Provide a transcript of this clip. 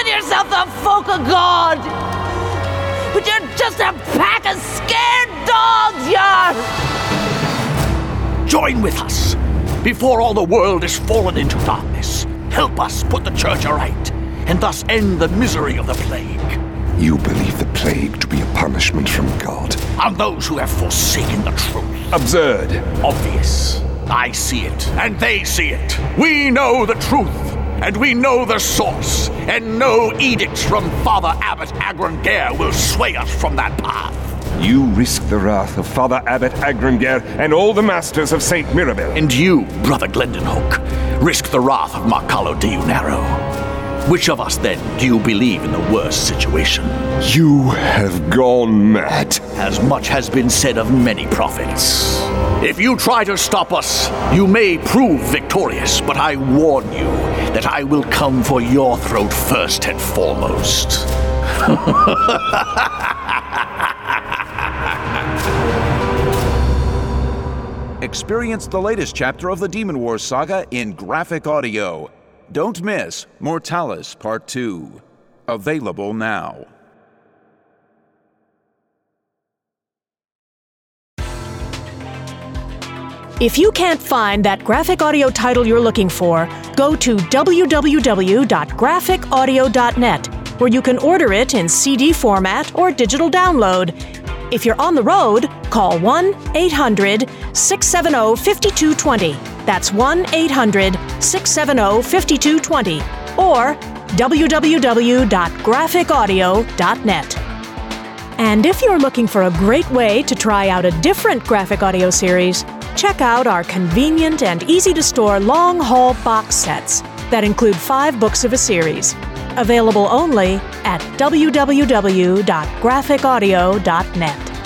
calling yourself the folk of God, but you're just a pack of scared dogs, Join with us before all the world is fallen into darkness. Help us put the church aright, and thus end the misery of the plague. You believe the plague to be a punishment from God? On those who have forsaken the truth. Absurd. Obvious. I see it, and they see it. We know the truth, and we know the source, and no edicts from Father Abbot Agrangair will sway us from that path. You risk the wrath of Father Abbot Agrangair and all the masters of St. Mirabel. And you, Brother Glendenhook, risk the wrath of Marcalo de Unaro. Which of us, then, do you believe in the worst situation? You have gone mad. As much has been said of many prophets. If you try to stop us, you may prove victorious, but I warn you that I will come for your throat first and foremost. Experience the latest chapter of the Demon Wars saga in graphic audio. Don't miss Mortalis Part 2. Available now. If you can't find that graphic audio title you're looking for, go to www.graphicaudio.net, where you can order it in CD format or digital download. If you're on the road, call 1-800-670-5220. That's 1-800-670-5220 or www.graphicaudio.net. And if you're looking for a great way to try out a different graphic audio series, check out our convenient and easy-to-store long-haul box sets that include 5 books of a series. Available only at www.graphicaudio.net.